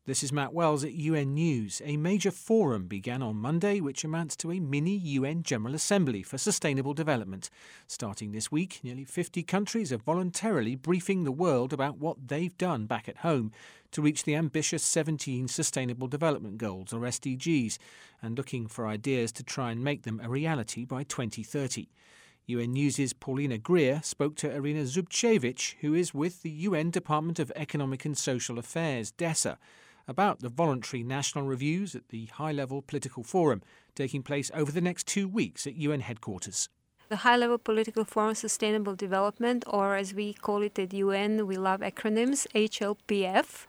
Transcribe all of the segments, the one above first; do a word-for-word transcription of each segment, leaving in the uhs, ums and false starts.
This is Matt Wells at U N News. A major forum began on Monday, which amounts to a mini U N General Assembly for Sustainable Development. Starting this week, nearly fifty countries are voluntarily briefing the world about what they've done back at home to reach the ambitious seventeen Sustainable Development Goals, or S D Gs, and looking for ideas to try and make them a reality by twenty thirty. U N News' Paulina Greer spoke to Irina Zubcevic, who is with the U N Department of Economic and Social Affairs, DESA, about the voluntary national reviews at the high-level political forum taking place over the next two weeks at U N headquarters. The High-Level Political Forum Sustainable Development, or as we call it at U N, we love acronyms, H L P F.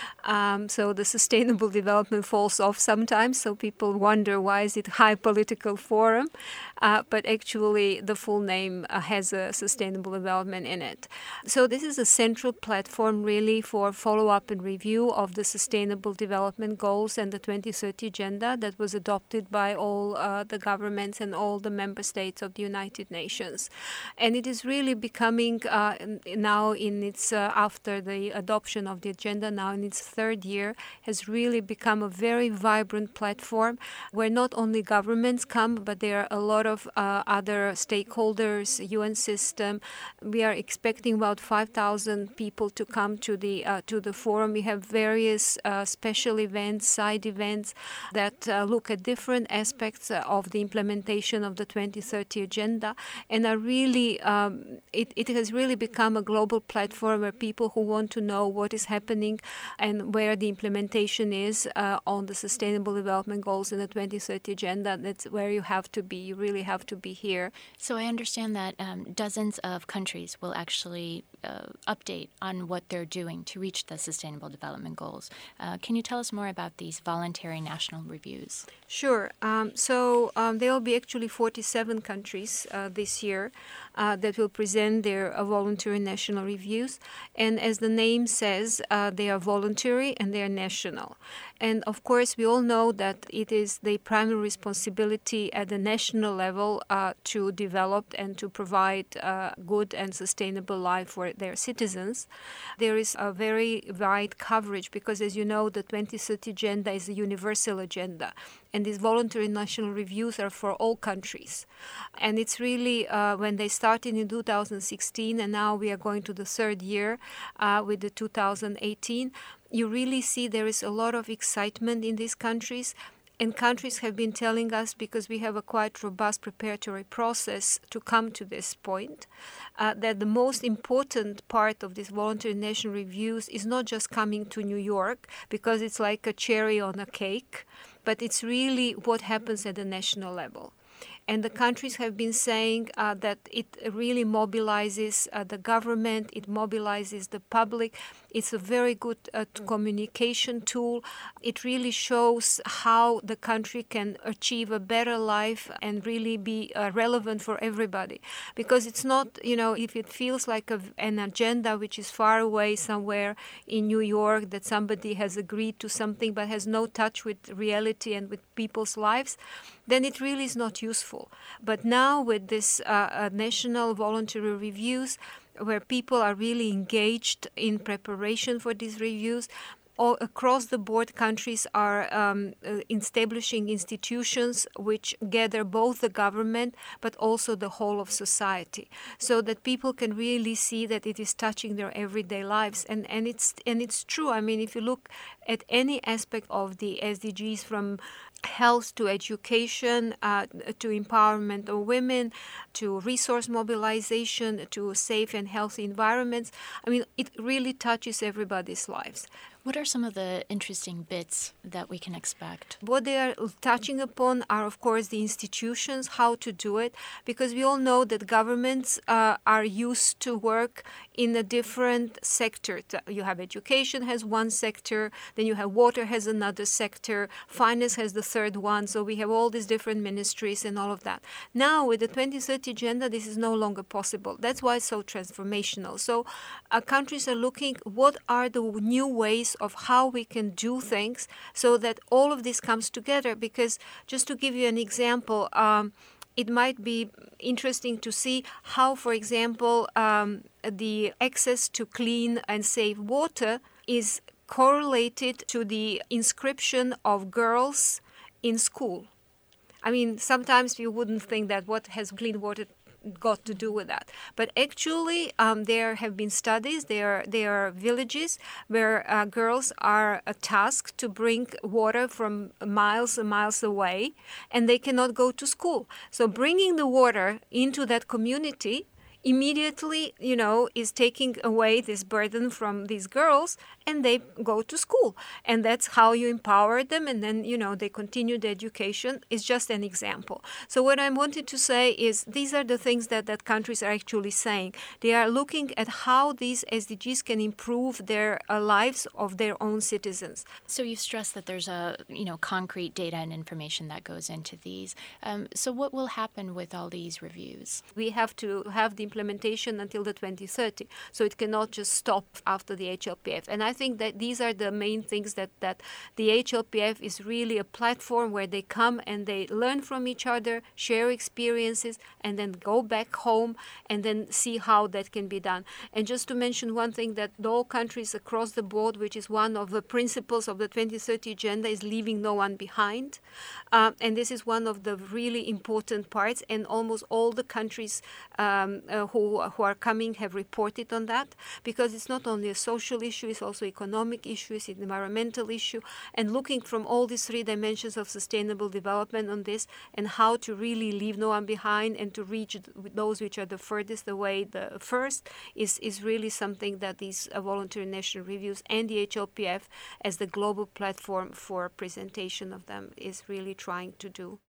Um, so the Sustainable Development falls off sometimes, so people wonder why is it High Political Forum, uh, but actually the full name uh, has a Sustainable Development in it. So this is a central platform really for follow-up and review of the Sustainable Development Goals and the twenty thirty Agenda that was adopted by all uh, the governments and all the member states of the United Nations. And it is really becoming uh, now in its, uh, after the adoption of the agenda, now in its third year, has really become a very vibrant platform where not only governments come, but there are a lot of uh, other stakeholders, U N system. We are expecting about five thousand people to come to the uh, to the forum. We have various uh, special events, side events that uh, look at different aspects of the implementation of the twenty thirty agenda, and are really um, it, it has really become a global platform where people who want to know what is happening and where the implementation is uh, on the Sustainable Development Goals in the twenty thirty Agenda, that's where you have to be. You really have to be here. So I understand that um, dozens of countries will actually uh, update on what they're doing to reach the Sustainable Development Goals. Uh, can you tell us more about these voluntary national reviews? Sure. Um, so um, there will be actually forty-seven countries uh, this year uh, that will present their uh, voluntary national reviews. And as the name says, uh, they are voluntary and they are national. And of course, we all know that it is the primary responsibility at the national level uh, to develop and to provide uh, good and sustainable life for their citizens. There is a very wide coverage because, as you know, the twenty thirty Agenda is a universal agenda. And these voluntary national reviews are for all countries. And it's really, uh, when they started in two thousand sixteen, and now we are going to the third year uh, with the two thousand eighteen, you really see there is a lot of excitement in these countries. And countries have been telling us, because we have a quite robust preparatory process to come to this point, uh, that the most important part of these voluntary national reviews is not just coming to New York, because it's like a cherry on a cake, but it's really what happens at the national level. And the countries have been saying uh, that it really mobilizes uh, the government, it mobilizes the public. It's a very good uh, communication tool. It really shows how the country can achieve a better life and really be uh, relevant for everybody. Because it's not, you know, if it feels like a, an agenda which is far away somewhere in New York, that somebody has agreed to something but has no touch with reality and with people's lives, then it really is not useful. But now with this uh, uh, national voluntary reviews, where people are really engaged in preparation for these reviews, all across the board, countries are um, uh, establishing institutions which gather both the government but also the whole of society, so that people can really see that it is touching their everyday lives. And, and it's and it's true. I mean, if you look at any aspect of the S D Gs, from health to education, uh, to empowerment of women, to resource mobilization, to safe and healthy environments, I mean, it really touches everybody's lives. What are some of the interesting bits that we can expect? What they are touching upon are, of course, the institutions, how to do it, because we all know that governments uh, are used to work in a different sector. You have education has one sector, then you have water has another sector, finance has the third one, so we have all these different ministries and all of that. Now, with the twenty thirty Agenda, this is no longer possible. That's why it's so transformational. So uh, countries are looking, what are the new ways of how we can do things so that all of this comes together. Because just to give you an example, um, it might be interesting to see how, for example, um, the access to clean and safe water is correlated to the inscription of girls in school. I mean, sometimes you wouldn't think that what has clean water got to do with that. But actually, um, there have been studies, there, there are villages where uh, girls are uh, tasked to bring water from miles and miles away, and they cannot go to school. So bringing the water into that community immediately, you know, is taking away this burden from these girls, and they go to school. And that's how you empower them, and then, you know, they continue the education. It's just an example. So what I wanted to say is these are the things that, that countries are actually saying. They are looking at how these S D Gs can improve their uh, lives of their own citizens. So you've stressed that there's a, you know, concrete data and information that goes into these. Um, so what will happen with all these reviews? We have to have the implementation until the twenty thirty. So it cannot just stop after the H L P F. And I think that these are the main things that, that the H L P F is really a platform where they come and they learn from each other, share experiences, and then go back home and then see how that can be done. And just to mention one thing, that all countries across the board, which is one of the principles of the twenty thirty agenda, is leaving no one behind. Uh, and this is one of the really important parts. And almost all the countries um, uh, who, who are coming have reported on that, because it's not only a social issue, it's also economic issue, it's an environmental issue. And looking from all these three dimensions of sustainable development on this, and how to really leave no one behind and to reach those which are the furthest away the first, is, is really something that these uh, voluntary national reviews and the H L P F as the global platform for presentation of them is really trying to do.